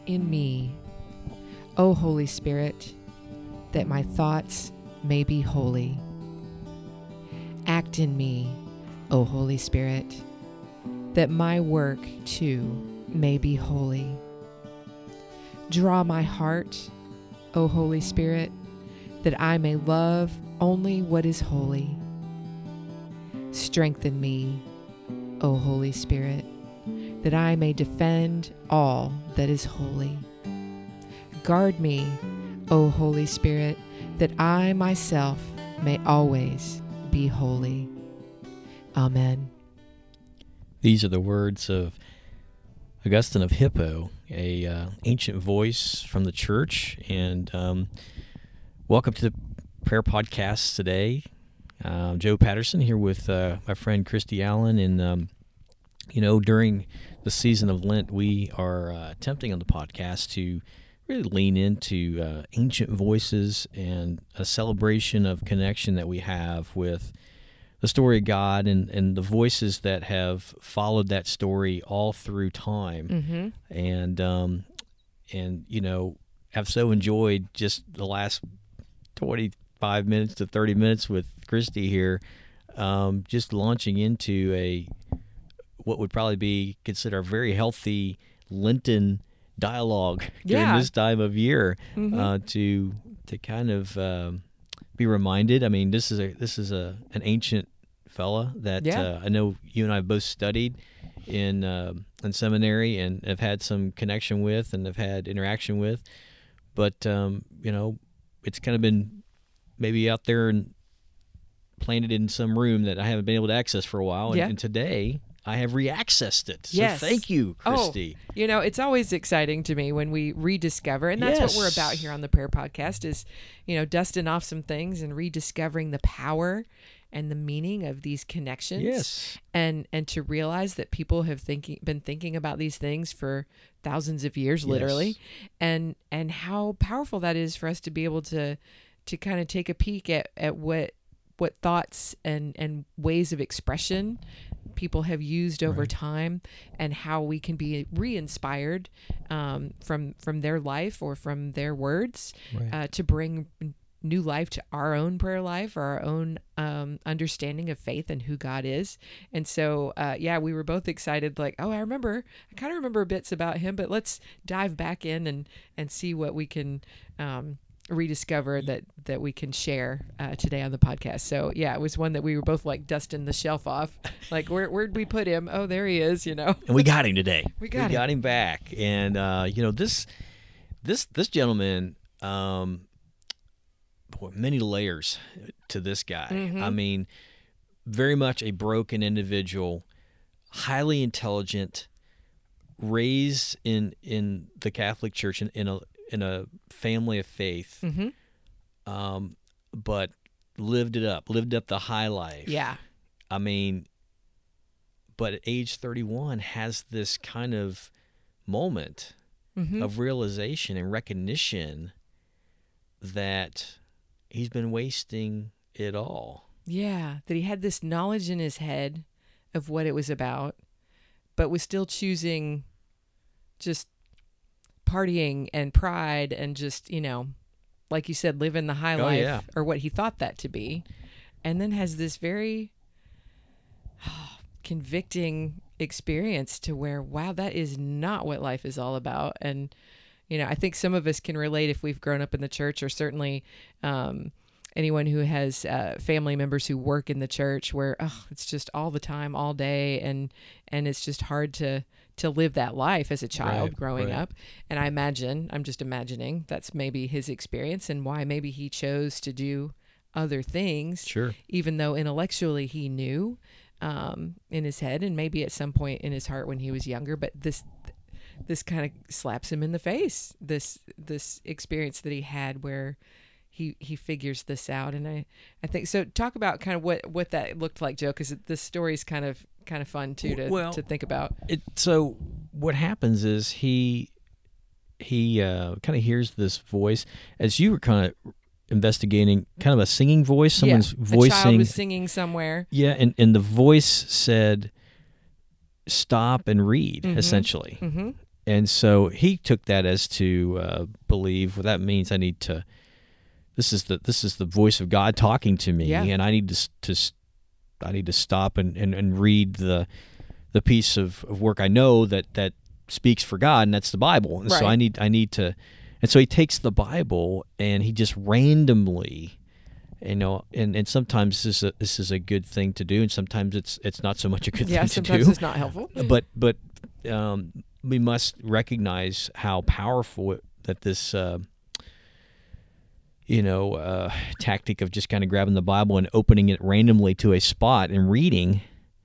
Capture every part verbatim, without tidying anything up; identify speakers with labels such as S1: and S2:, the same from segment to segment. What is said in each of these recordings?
S1: in me, O Holy Spirit, that my thoughts may be holy. Act in me, O Holy Spirit, that my work too may be holy. Draw my heart, O Holy Spirit, that I may love only what is holy. Strengthen me, O Holy Spirit, that I may defend all that is holy. Guard me, O Holy Spirit, that I myself may always be holy. Amen.
S2: These are the words of Augustine of Hippo, a uh, ancient voice from the church. And um, welcome to the prayer podcast today. Uh, Joe Patterson here with uh, my friend Christy Allen. And, um, you know, during the season of Lent, we are uh, attempting on the podcast to really lean into uh, ancient voices and a celebration of connection that we have with the story of God and, and the voices that have followed that story all through time.
S1: Mm-hmm.
S2: And, um, and you know, I've so enjoyed just the last twenty-five minutes to thirty minutes with Christy here, um, just launching into a what would probably be considered a very healthy Lenten dialogue during
S1: Yeah.
S2: this time of year,
S1: Mm-hmm.
S2: uh, to to kind of um, be reminded. I mean, this is a this is a an ancient fella that
S1: Yeah.
S2: uh, I know you and I both studied in uh, in seminary and have had some connection with and have had interaction with, but um, you know, it's kind of been maybe out there and planted in some room that I haven't been able to access for a while, and,
S1: Yeah.
S2: and today I have re-accessed it. So
S1: Yes.
S2: thank you, Christy.
S1: Oh, you know, it's always exciting to me when we rediscover, and that's what we're
S2: Yes.
S1: about here on the Prayer Podcast is, you know, dusting off some things and rediscovering the power and the meaning of these connections.
S2: Yes.
S1: And and to realize that people have thinking been thinking about these things for thousands of years, literally,
S2: Yes.
S1: and and how powerful that is for us to be able to to kind of take a peek at, at what what thoughts and, and ways of expression people have used over
S2: Right.
S1: time, and how we can be re-inspired um, from from their life or from their words
S2: Right.
S1: uh, to bring new life to our own prayer life or our own um, understanding of faith and who God is. And so, uh, yeah, we were both excited, like, oh, I remember, I kind of remember bits about him, but let's dive back in and, and see what we can um, rediscover that, that we can share uh, today on the podcast. So yeah, it was one that we were both like dusting the shelf off. Like, where, where'd we put him? Oh, there he is, you know?
S2: And we got him today.
S1: We got him.
S2: him back. And uh, you know, this this this gentleman, um, boy, many layers to this guy.
S1: Mhm.
S2: I mean, very much a broken individual, highly intelligent, raised in in the Catholic Church in, in a in a family of faith,
S1: Mm-hmm.
S2: um, but lived it up, lived up the high life.
S1: Yeah.
S2: I mean, but at age thirty-one has this kind of moment
S1: Mm-hmm.
S2: of realization and recognition that he's been wasting it all.
S1: Yeah, that he had this knowledge in his head of what it was about, but was still choosing just partying and pride and just, you know, like you said, living the high
S2: Oh,
S1: life,
S2: yeah.
S1: or what he thought that to be. And then has this very convicting experience to where, wow, that is not what life is all about. And, you know, I think some of us can relate if we've grown up in the church, or certainly um, anyone who has uh, family members who work in the church, where oh, it's just all the time, all day, and and it's just hard to to live that life as a child
S2: Right,
S1: growing
S2: right.
S1: up. And I imagine, I'm just imagining, that's maybe his experience and why maybe he chose to do other things,
S2: Sure.
S1: even though intellectually he knew um, in his head, and maybe at some point in his heart when he was younger. But this this kind of slaps him in the face, this this experience that he had where he he figures this out. And I, I think so. Talk about kind of what, what that looked like, Joe, because this story's kind of kind of fun too to
S2: Well,
S1: to think about.
S2: It, so what happens is he he uh, kind of hears this voice as you were kind of investigating, kind of a singing voice. Someone's
S1: yeah,
S2: voicing.
S1: a child was singing somewhere.
S2: Yeah, and, and the voice said, "Stop and read,"
S1: Mhm.
S2: essentially.
S1: Mm-hmm.
S2: and so he took that as to uh, believe, well, that means I need to, this is the this is the voice of God talking to me,
S1: Yeah.
S2: and I need to to I need to stop and, and, and read the the piece of, of work I know that, that speaks for God, and that's the Bible. And
S1: Right.
S2: so I need I need to, and so he takes the Bible and he just randomly, you know, and, and sometimes this is a, this is a good thing to do, and sometimes it's it's not so much a good
S1: Yeah,
S2: thing to
S1: sometimes
S2: do.
S1: it's not helpful.
S2: But but um, we must recognize how powerful it, that this uh, you know uh, tactic of just kind of grabbing the Bible and opening it randomly to a spot and reading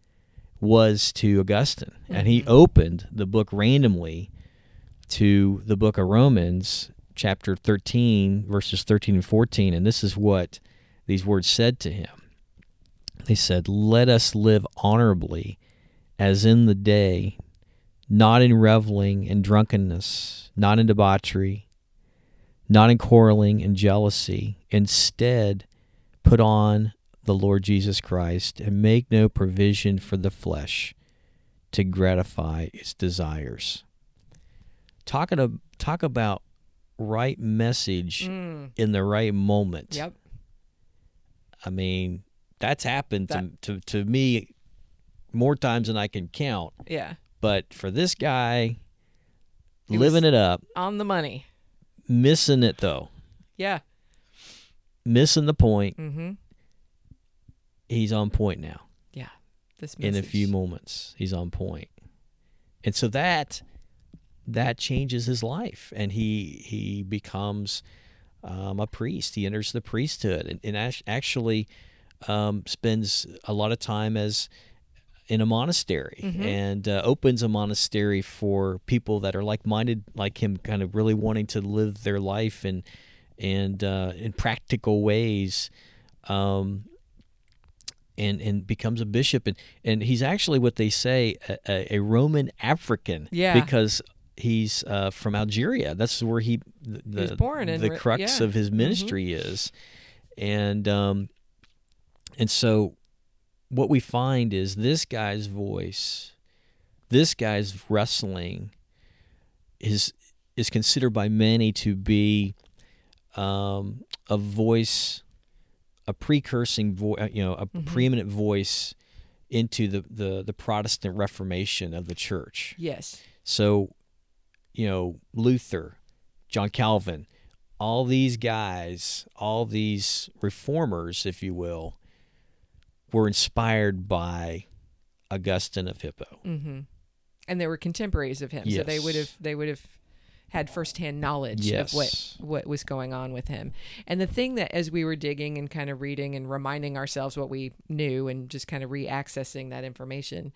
S2: was to Augustine. Mm-hmm. And he opened the book randomly to the book of Romans, chapter thirteen, verses thirteen and fourteen, and this is what these words said to him. They said, "Let us live honorably as in the day, not in reveling and drunkenness, not in debauchery, not in quarreling and jealousy. Instead, put on the Lord Jesus Christ and make no provision for the flesh to gratify its desires." Talking to, talk about right message mm. in the right moment.
S1: Yep.
S2: I mean, that's happened
S1: that.
S2: to, to to me more times than I can count.
S1: Yeah.
S2: But for this guy,
S1: he
S2: living it up.
S1: On the money.
S2: Missing it, though.
S1: Yeah.
S2: Missing the point.
S1: Mm-hmm.
S2: He's on point now.
S1: Yeah. This message.
S2: In a few moments, he's on point. And so that that changes his life, and he he becomes um, a priest. He enters the priesthood, and, and actually um, spends a lot of time as in a monastery, mm-hmm. and uh, opens a monastery for people that are like-minded, like him, kind of really wanting to live their life and and uh, in practical ways. Um, And, and becomes a bishop, and, and he's actually what they say a, a Roman African,
S1: yeah.
S2: because he's uh, from Algeria. That's where he the
S1: he was born in,
S2: the crux
S1: yeah.
S2: of his ministry mm-hmm. is, and um, and so what we find is this guy's voice, this guy's wrestling, is is considered by many to be um, a voice. A precursing voice, you know, a mm-hmm. preeminent voice into the, the, the Protestant Reformation of the church.
S1: Yes.
S2: So, you know, Luther, John Calvin, all these guys, all these reformers, if you will, were inspired by Augustine of Hippo.
S1: Mm-hmm. And they were contemporaries of him,
S2: yes.
S1: so they would have they would have had firsthand knowledge
S2: yes.
S1: of what, what was going on with him. And the thing that, as we were digging and kind of reading and reminding ourselves what we knew and just kind of re-accessing that information,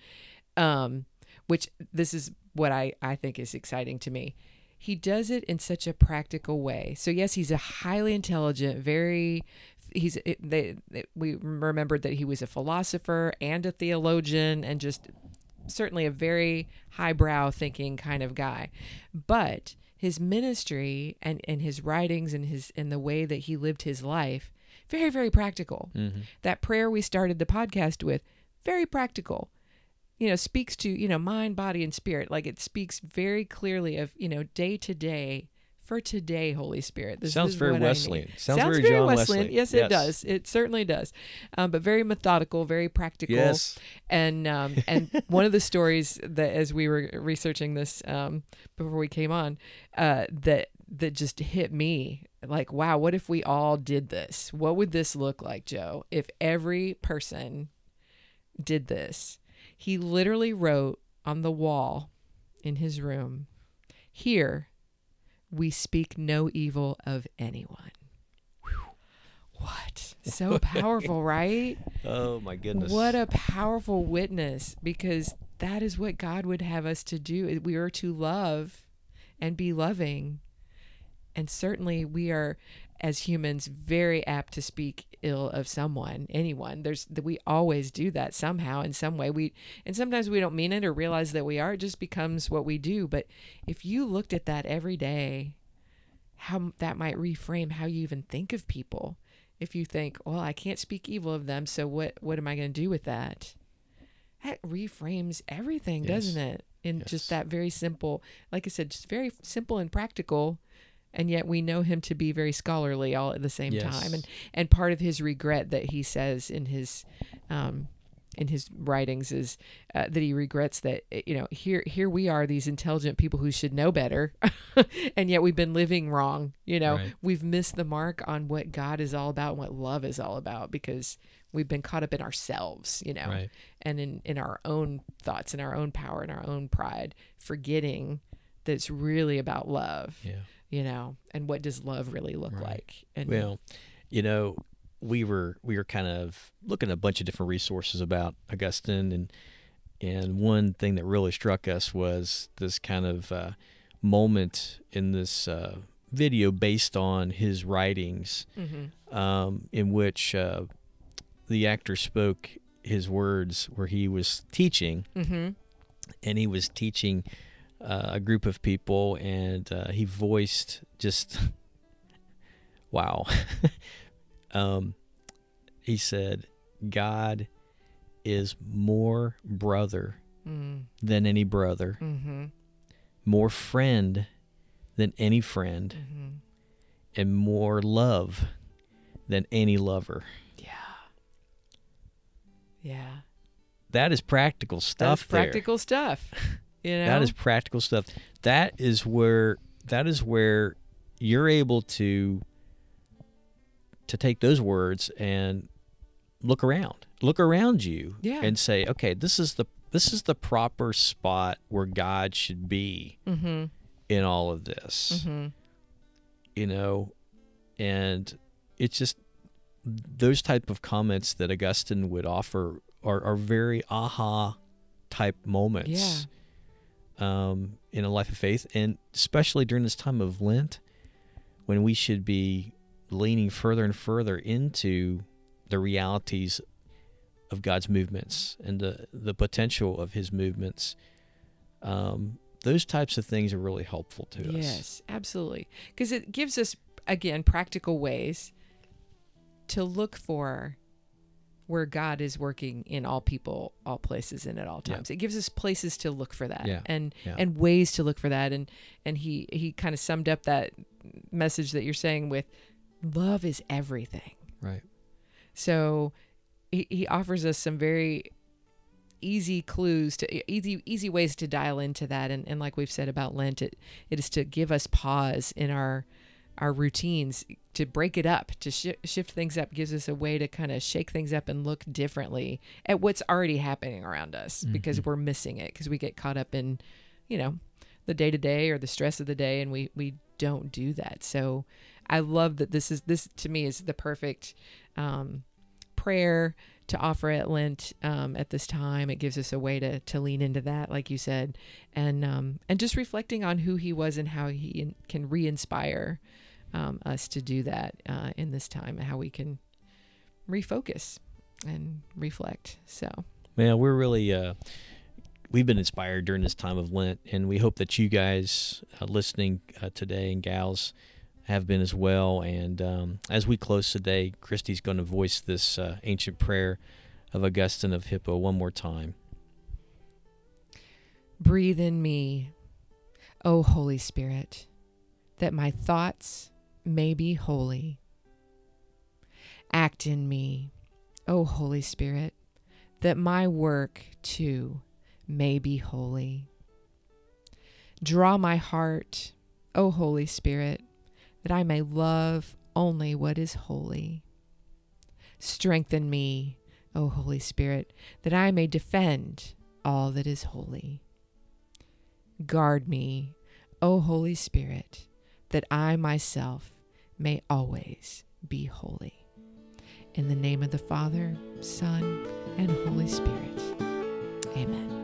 S1: um, which this is what I, I think is exciting to me. He does it in such a practical way. So yes, he's a highly intelligent, very, he's, it, they, it, we remembered that he was a philosopher and a theologian and just certainly a very highbrow thinking kind of guy. But his ministry and, and his writings and his and the way that he lived his life, very, very practical. Mm-hmm. That prayer we started the podcast with, very practical. You know, speaks to, you know, mind, body, and spirit. Like it speaks very clearly of, you know, day to day, for today, Holy Spirit. This
S2: Sounds
S1: is
S2: very
S1: what
S2: Wesleyan.
S1: Sounds,
S2: Sounds very,
S1: very
S2: John
S1: Wesleyan.
S2: Wesley.
S1: Yes,
S2: yes,
S1: it does. It certainly does. Um, but very methodical, very practical.
S2: Yes.
S1: And um, and one of the stories that, as we were researching this um, before we came on, uh, that that just hit me like, wow, what if we all did this? What would this look like, Joe? If every person did this? He literally wrote on the wall in his room, "Here we speak no evil of anyone." Whew. What? So powerful, right?
S2: Oh, my goodness.
S1: What a powerful witness, because that is what God would have us to do. We are to love and be loving. And certainly we are, as humans, very apt to speak ill of someone, anyone. There's we always do that somehow, in some way. We and sometimes we don't mean it or realize that we are. It just becomes what we do. But if you looked at that every day, how that might reframe how you even think of people. If you think, well, I can't speak evil of them, so what? What am I going to do with that? That reframes everything,
S2: yes.
S1: doesn't it? in
S2: Yes.
S1: just that very simple, like I said, just very simple and practical. And yet we know him to be very scholarly all at the same
S2: Yes.
S1: time. And and part of his regret that he says in his um, in his writings is uh, that he regrets that, you know, here here we are, these intelligent people who should know better, and yet we've been living wrong. You know,
S2: Right.
S1: we've missed the mark on what God is all about and what love is all about because we've been caught up in ourselves, you know,
S2: Right.
S1: and in, in our own thoughts and our own power and our own pride, forgetting that it's really about love.
S2: Yeah.
S1: You know, and what does love really look
S2: Right.
S1: like? And
S2: Well, you know, we were we were kind of looking at a bunch of different resources about Augustine, and and one thing that really struck us was this kind of uh, moment in this uh, video based on his writings,
S1: Mhm.
S2: um, in which uh, the actor spoke his words where he was teaching,
S1: Mhm.
S2: and he was teaching uh, a group of people, and uh, he voiced just wow. um, he said, "God is more brother
S1: Mm.
S2: than any brother,
S1: Mhm.
S2: more friend than any friend,
S1: Mhm.
S2: and more love than any lover."
S1: Yeah. Yeah.
S2: That is practical stuff.
S1: That's practical stuff. You know.
S2: There. That is practical stuff. That is where that is where you're able to to take those words and look around. Look around you
S1: Yeah.
S2: and say, okay, this is the this is the proper spot where God should be
S1: Mhm.
S2: in all of this.
S1: Mhm.
S2: You know, and it's just those type of comments that Augustine would offer are, are very aha type moments. Um, in a life of faith, and especially during this time of Lent, when we should be leaning further and further into the realities of God's movements and the, the potential of his movements. Um, those types of things are really helpful to us.
S1: Yes, absolutely. Because it gives us, again, practical ways to look for where God is working in all people, all places, and at all
S2: Yeah.
S1: times. It gives us places to look for that,
S2: Yeah.
S1: and
S2: Yeah.
S1: and ways to look for that. And and he he kind of summed up that message that you're saying with, love is everything.
S2: Right.
S1: So he, he offers us some very easy clues to easy easy ways to dial into that. And, and like we've said about Lent, it it is to give us pause in our our routines, to break it up, to sh- shift things up, gives us a way to kind of shake things up and look differently at what's already happening around us, because
S2: Mhm.
S1: we're missing it, because we get caught up in, you know, the day to day or the stress of the day, and we we don't do that. So I love that this is this to me is the perfect um, prayer to offer at Lent um, at this time. It gives us a way to to lean into that, like you said, and um, and just reflecting on who he was and how he in, can re-inspire um, us to do that uh, in this time, and how we can refocus and reflect. So
S2: Man, we're really uh, we've been inspired during this time of Lent, and we hope that you guys uh, listening uh, today and gals have been as well. And um, as we close today, Christy's going to voice this uh, ancient prayer of Augustine of Hippo one more time.
S1: breathe in me, O Holy Spirit, that my thoughts may be holy. Act in me, O Holy Spirit, that my work too may be holy. Draw my heart, O Holy Spirit, that I may love only what is holy. Strengthen me, O Holy Spirit, that I may defend all that is holy. Guard me, O Holy Spirit, that I myself may always be holy. In the name of the Father, Son, and Holy Spirit. Amen.